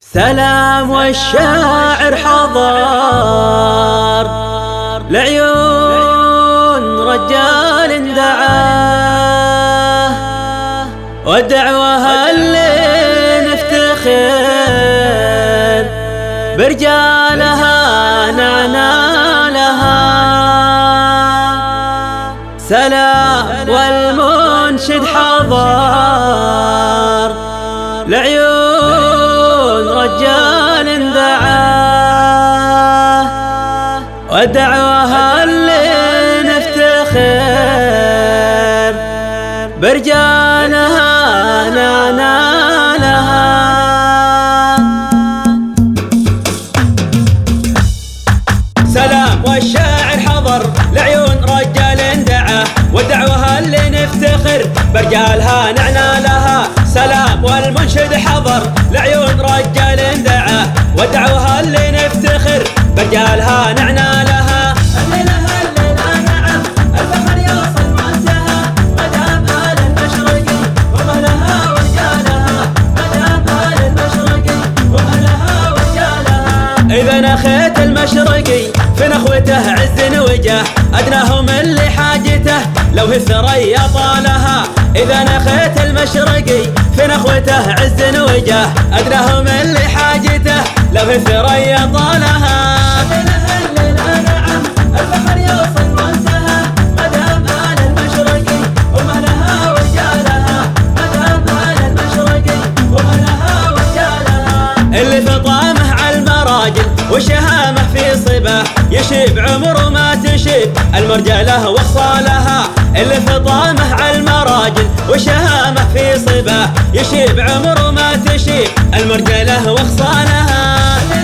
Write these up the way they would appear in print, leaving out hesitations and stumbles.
سلام والشاعر حضر لعيون رجال دعاه، والدعوة اللي نفتخر برجالها نعنى لها. سلام والمنشد حضر لعيون رجال دعاه، والدعوة اللي نفتخر برجالها نعنى لها. سلام والشاعر حضر لعيون رجال دعاه، والدعوة اللي نفتخر برجالها نعنى لها. سلام والمنشد حضر لعيون رجال دعاه، والدعوة اللي نفتخر برجالها نعنى لها. الليلة نعم الفخر يوصل منتهى، مدام آل المشرقي وأهلها ورجالها، مدام آل المشرقي وأهلها ورجالها. إذا نخيت المشرقي في نخوته عز وجاه، أدناهم اللي حاجته لو هي الثريا طالها. إذا نخيت المشرقي في نخوته عز وجاه، أدناهم اللي حاجته لو هي الثريا طالها. الليلة نعم الفخر يوصل منتهى، مدام آل المشرقي وأهلها ورجالها، مدام آل المشرقي وأهلها ورجالها. اللي في طامه على المراجل وشهامه في صباه، يشيب عمره ما تشيب المرجله وخصالها. اللي في طامه على المراجل وشهامه في صباه، يشيب عمره ما تشيب المرجله وخصالها.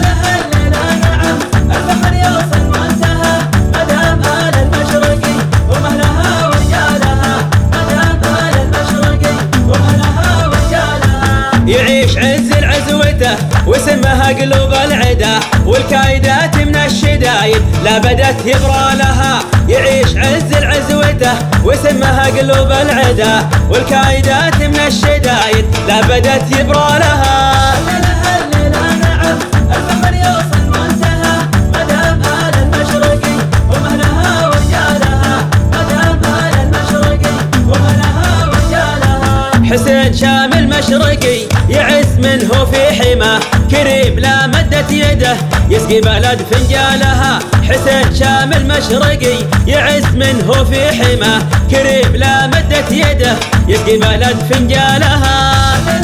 الليلة نعم الفخر يوصل منتهى، مدام آل المشرقي وأهلها ورجالها، مدام آل المشرقي وأهلها ورجالها. يعيش عز العزوته وسمها قلوب العدا، والكايدات من الشدايد لا بدت يبرى لها. يعيش عز العزوته وسمها قلوب العدا، والكايدات من الشدايد لا بدت يبرى لها. الليلة نعم الفخر يوصل منتهى، مدام آل المشرقي وأهلها ورجالها، مدام آل المشرقي وأهلها ورجالها. حسين شام المشرقي يعز منه في حماه، كريم لا مدت يده يسقي بلد فنجالها. حسين شام المشرقي يعز منه في حماه، كريم لا مدت يده يسقي بلد فنجالها.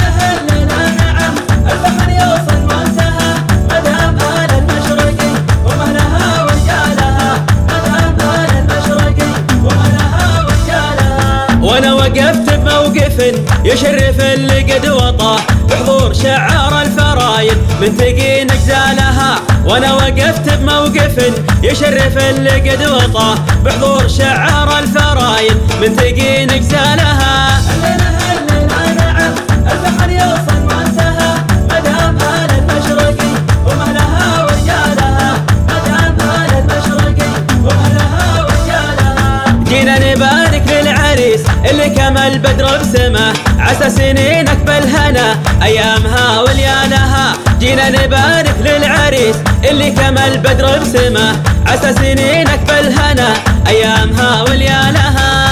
الليلة نعم الفخر يوصل منتهى، مدام آل المشرقي وأهلها ورجالها، مدام آل المشرقي وأهلها ورجالها. وانا وقفت بموقف يشرف اللي قد وطاه، بحضور شعار الفرايد منتقي نجزالها. وانا وقفت بموقف يشرف اللي قد وطاه، بحضور شعار الفرايد منتقي نجزالها. الليلة نعم الفخر يوصل منتهى، مدام آل المشرقي وأهلها ورجالها، مدام آل المشرقي وأهلها ورجالها. جينا نبارك للعريس اللي كمل بدر بسمه، عسى سنينك بالهنا ايامها وليالها. جينا نبارك للعريس اللي كمل بدر بسمه، عسى سنينك بالهنا ايامها وليالها.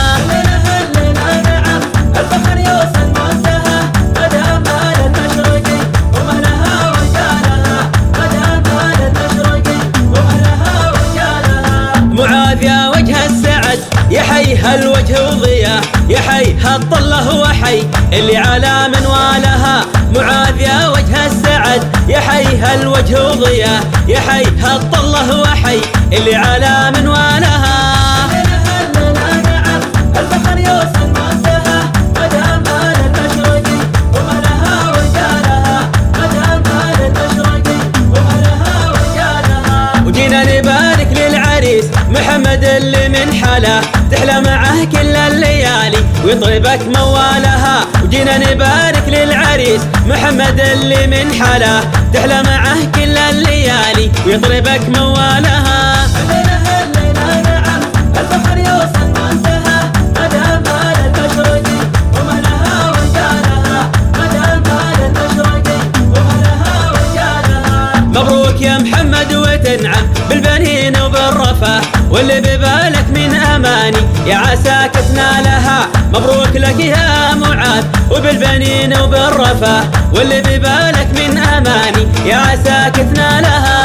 الليلة نعم الفخر يوصل منتهى، مدام آل المشرقي وأهلها ورجالها، مدام آل المشرقي وأهلها ورجالها. معاذ يا وجه السعد يا حي هالوجه وضياه، يا حي هالطله وحي اللي على منوالها. معاذ يا وجه السعد يا حي هالوجه وضياه، يا حي هالطله وحي اللي على منوالها. الليلة نعم الفخر يوصل منتهى، مدام آل المشرقي وأهلها ورجالها، مدام آل المشرقي وأهلها ورجالها. وجينا نبارك للعريس محمد اللي من حلا تحلى معه كل الليالي ويطربك موالها. وجينا نبارك للعريس محمد اللي من حلا تحلى معه كل الليالي ويطربك موالها. الليلة نعم الفخر يوصل منتهى، مدام آل المشرقي وأهلها ورجالها، مدام آل المشرقي وأهلها ورجالها. مبروك يا محمد وتنعم بالبنين وبالرفاه، واللي ببالك من اماني يا عساك تنالها. مبروك لك يا معاذ وبالبنين وبالرفاه، واللي ببالك من اماني يا عساك تنالها.